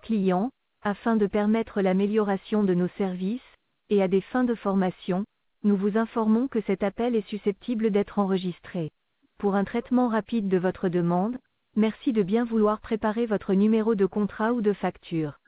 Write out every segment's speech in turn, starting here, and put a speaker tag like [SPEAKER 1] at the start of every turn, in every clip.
[SPEAKER 1] clients, afin de permettre l'amélioration de nos services, et à des fins de formation, nous vous informons que cet appel est susceptible d'être enregistré. Pour un traitement rapide de votre demande, merci de bien vouloir préparer votre numéro de contrat ou de facture.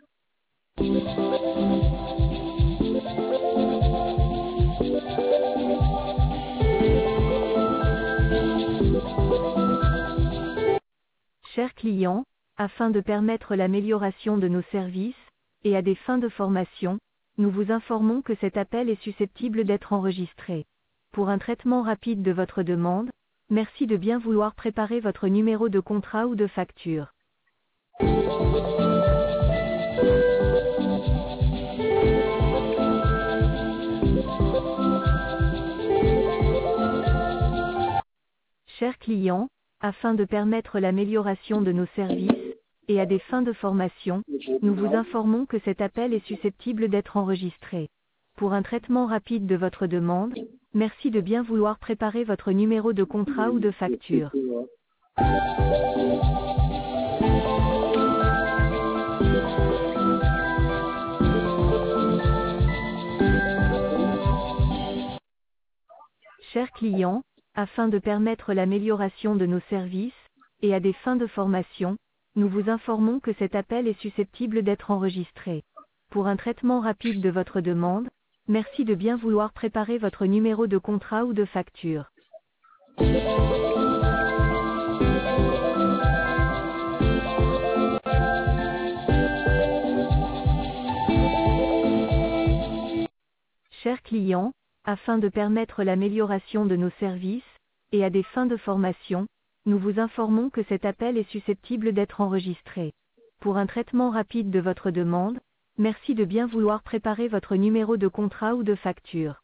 [SPEAKER 1] Chers clients, afin de permettre l'amélioration de nos services, et à des fins de formation, nous vous informons que cet appel est susceptible d'être enregistré. Pour un traitement rapide de votre demande, merci de bien vouloir préparer votre numéro de contrat ou de facture. Chers clients, afin de permettre l'amélioration de nos services, et à des fins de formation, nous vous informons que cet appel est susceptible d'être enregistré. Pour un traitement rapide de votre demande, merci de bien vouloir préparer votre numéro de contrat ou de facture. Chers clients, afin de permettre l'amélioration de nos services, et à des fins de formation, nous vous informons que cet appel est susceptible d'être enregistré. Pour un traitement rapide de votre demande, merci de bien vouloir préparer votre numéro de contrat ou de facture. Chers clients, afin de permettre l'amélioration de nos services, et à des fins de formation, nous vous informons que cet appel est susceptible d'être enregistré. Pour un traitement rapide de votre demande, merci de bien vouloir préparer votre numéro de contrat ou de facture.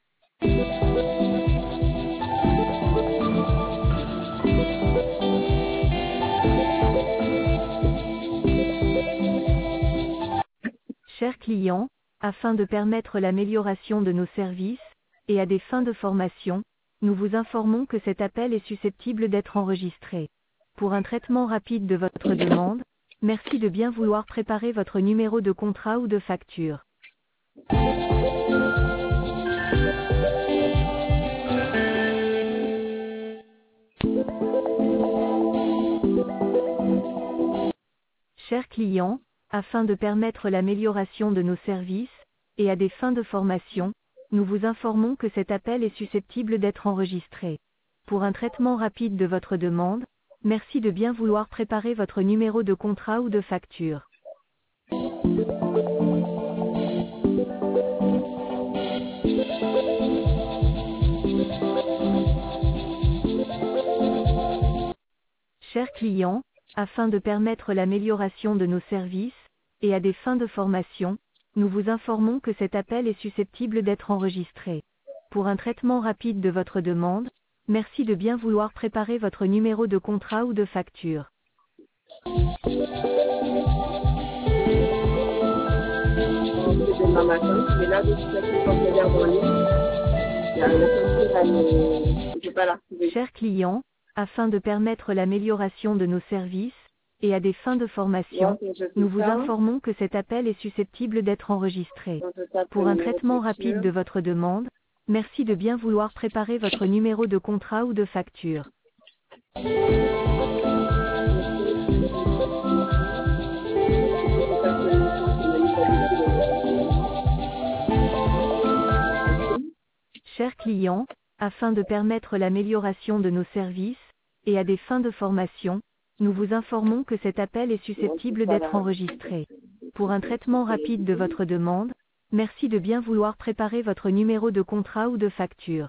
[SPEAKER 1] Chers clients, afin de permettre l'amélioration de nos services, et à des fins de formation, nous vous informons que cet appel est susceptible d'être enregistré. Pour un traitement rapide de votre demande, merci de bien vouloir préparer votre numéro de contrat ou de facture. Chers clients, afin de permettre l'amélioration de nos services, et à des fins de formation, nous vous informons que cet appel est susceptible d'être enregistré. Pour un traitement rapide de votre demande, merci de bien vouloir préparer votre numéro de contrat ou de facture. Chers clients, afin de permettre l'amélioration de nos services, et à des fins de formation, nous vous informons que cet appel est susceptible d'être enregistré. Pour un traitement rapide de votre demande, merci de bien vouloir préparer votre numéro de contrat ou de facture. Chers clients, afin de permettre l'amélioration de nos services, et à des fins de formation, nous vous informons que cet appel est susceptible d'être enregistré. Pour un traitement rapide de votre demande, merci de bien vouloir préparer votre numéro de contrat ou de facture. Chers clients, afin de permettre l'amélioration de nos services, et à des fins de formation, nous vous informons que cet appel est susceptible d'être enregistré. Pour un traitement rapide de votre demande, merci de bien vouloir préparer votre numéro de contrat ou de facture.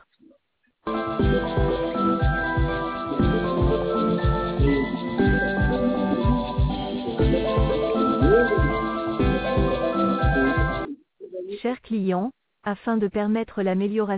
[SPEAKER 1] Chers clients, afin de permettre l'amélioration